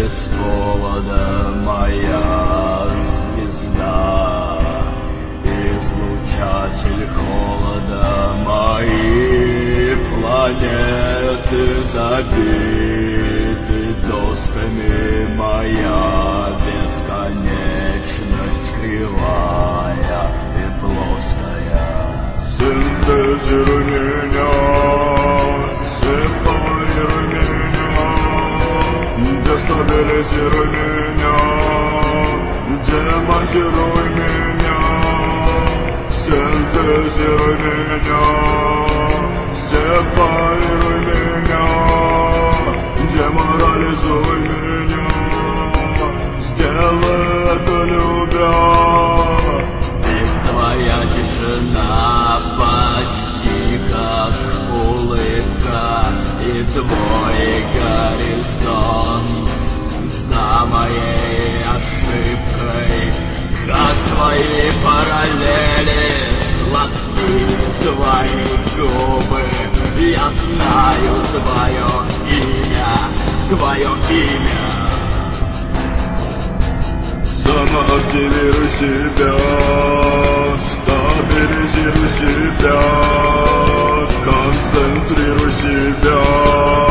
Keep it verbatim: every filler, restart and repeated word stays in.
без повода моя звезда, излучатель холода мои планеты забиты досками, моя бесконечность кривая и плоская. Синтезируй меня, сепарируй меня, дестабилизируй меня, демонтируй меня, синтезируй меня, сепарируй меня, деморализуй меня, сделай это любя. И твоя тишина почти как улыбка, и твой горизонт за моей ошибкой, как твои параллели сладки, твои губы. Я знаю твое имя, твое имя. Самоактивируй себя, стабилизируй себя, концентрируй себя.